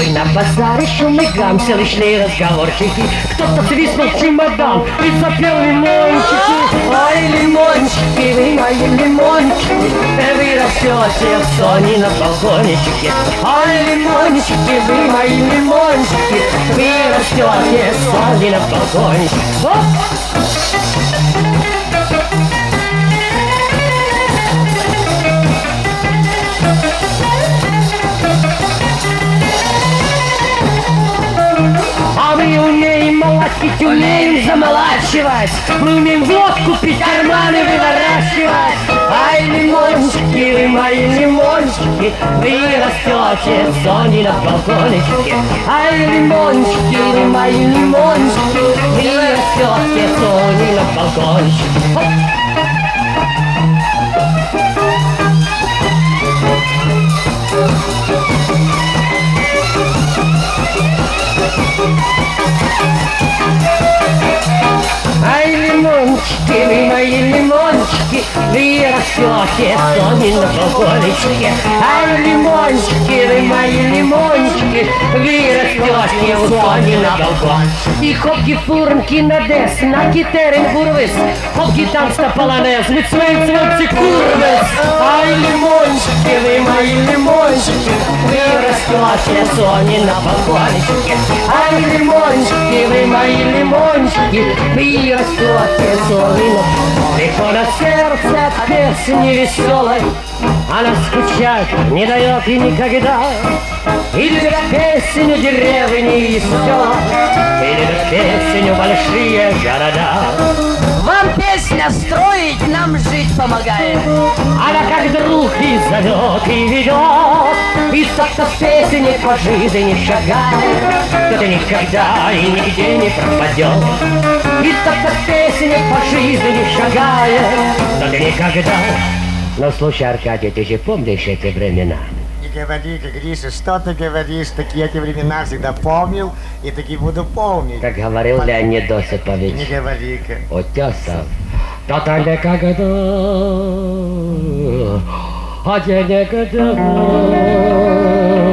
Ой, на базаре шум и гам, все лишние разговорчики. Кто-то свистнул чемодан и запел лимончики. Ой, лимончики, вы мои лимончики, вы растете в соне на балкончике. Ой, лимончики, вы мои лимончики, вы растете в соне на балкончике. Оп! А мы умеем молотить, умеем замолачивать, мы умеем водку пить, карманы выворачивать. Ай, лимончики, вы мои лимончики, вы растете в зоне на балкончике. Ай, лимончики, вы мои лимончики, вы растете в зоне на балкончике. Ай, лимончики, вы мои лимончики, вы растете в зоне на балкончике. Ай, лимончики, вы мои лимончики, вы растете в зоне на балкончике. И хопки фурнки на дес, на китерин бурвис, хопки танста полонез, mit свинцвинци курвис. Ай, лимончики, вы мои лимончики, вы растете в зоне на балкончике. Ай, лимончики, вы мои лимончики, вы растете в зоне на балкончике. Легко на сердце от песни веселой, она скучать не дает и никогда. И любят песню деревни и села, и любят песню большие города. Вам песня строить, нам жить помогает. Она как друг и зовет, и ведет, и так-то в песне по жизни шагает. Кто-то никогда и нигде не пропадет, и так-то в песне по жизни шагает. Кто-то никогда. Но слушай, Аркадий, ты же помнишь эти времена? Не говори-ка, Гриша, что ты говоришь? Такие эти времена всегда помнил и таки буду помнить. Как говорил Леонид Осипович. Не говори-ка. Утесов. Кто-то никогда, а те никогда.